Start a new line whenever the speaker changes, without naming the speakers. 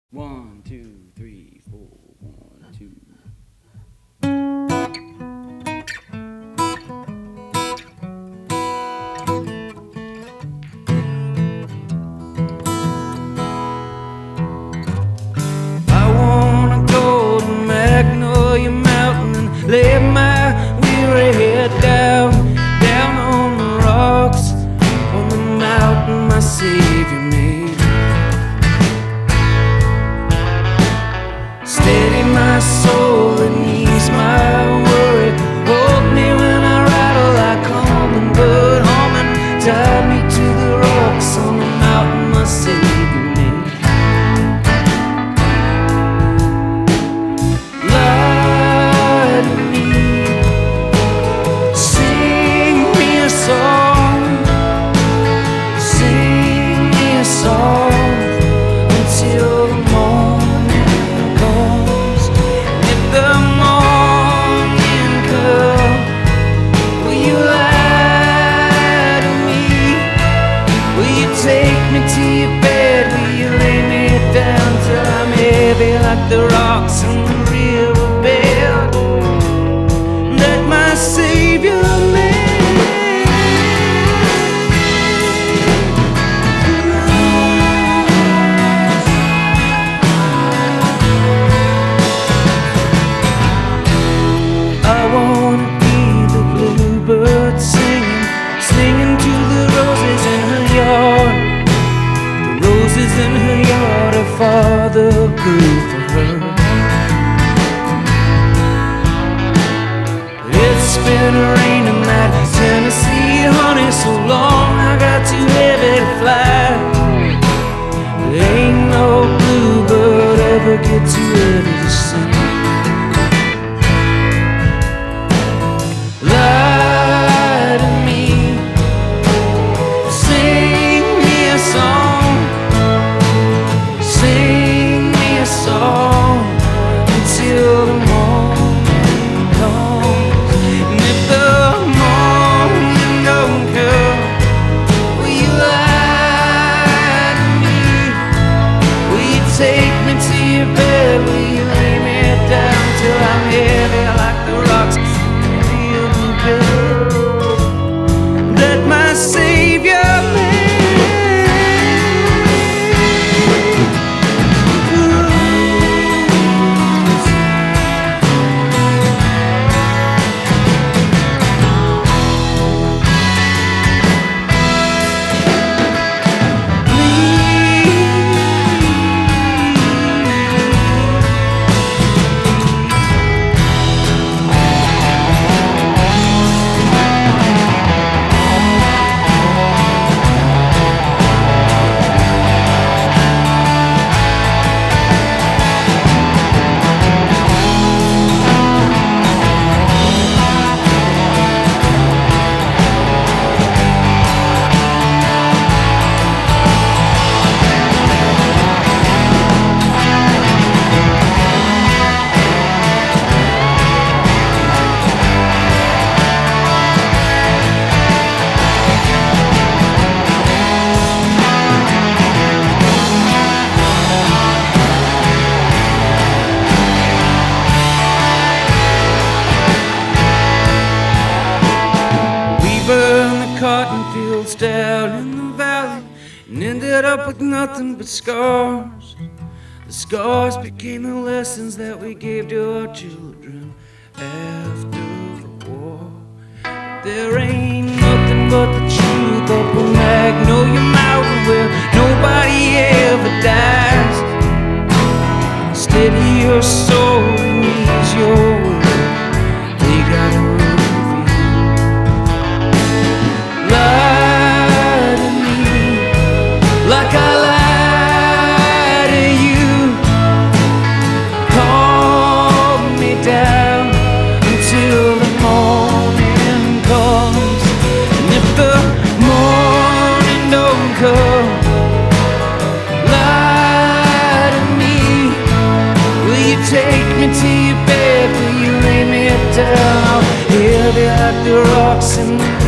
1, 2, 3, 4, 1, 2. I wanna go to Magnolia Mountain and lay my weary head down on the rocks, on the mountain my Savior made. Steady my soul and ease my worry. Hold me when I rattle like hummingbird humming. Tie me to the rocks on the mountain my Savior made. Lie to me, sing me a song, sing me a song until the morning comes. If the morning comes, will you lie to me? Will you take me to your bed? Will you lay me down till I'm heavy like the rocks in the riverbed that my Savior made? I wanna be the bluebird singing, singing to the roses in her yard. The roses in her yard her father grew for her. It's been raining that Tennessee honey so long I got too heavy to fly. But ain't no bluebird ever get too heavy to sing. Lie to me, sing me a song, sing me a song until the morning comes. And if the morning don't come, will you lie to me? Will you take me to your bed? Will you lay me down till I'm heavy like the rocks that my Savior made? Cotton fields down in the valley and ended up with nothing but scars. The scars became the lessons that we gave to our children after the war. But there ain't nothing but the truth up on Magnolia Mountain where nobody ever dies. Steady your soul and ease your will. They got a room. Lie to me like I lie to you. Calm me down until the morning comes. And if the morning don't come, lie to me. Will you take me to your bed? Will you lay me down heavy like the rocks in the